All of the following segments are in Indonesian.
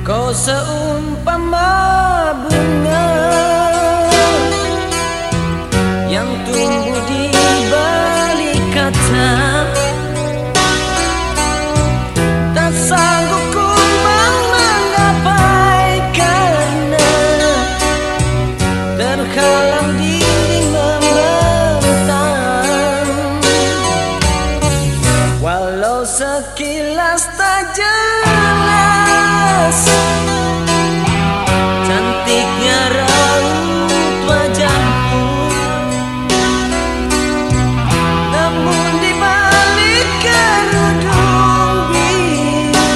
Kau seumpama bunga yang tumbuh di balik kata, tak sanggup ku menggapai karena terhalang dinding membentang. Walau sekilas tak jelas cantiknya raut wajahmu, namun di balik kerudung biru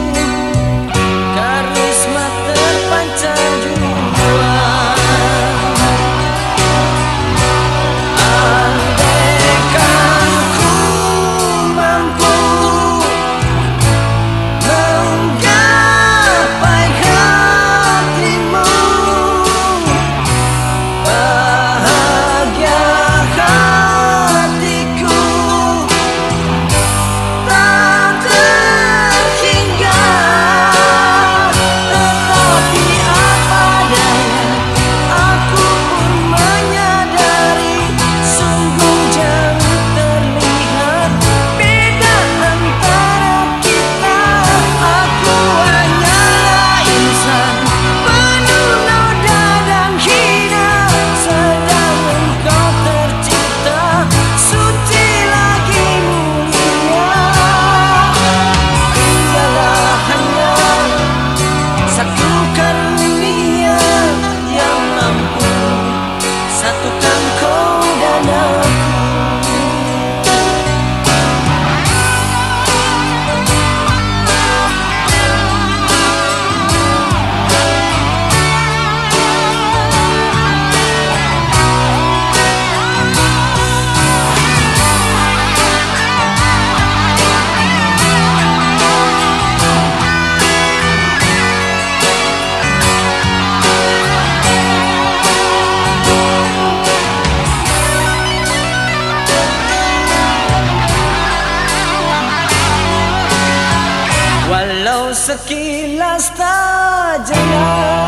karisma terpancar jua. Andaikan ku mampu menggapai hatimu, bahagia hatiku tak terhingga. Tetapi apa daya, aku pun menyadari sungguh jauh terlihat beda antara kita. Aku hanyalah insan penuh noda dan hina, sedang engkau tercipta suci lagi mulia. Ialah hanya satu karunia yang mampu satukan kau dan aku. Walau sekilas tak jelas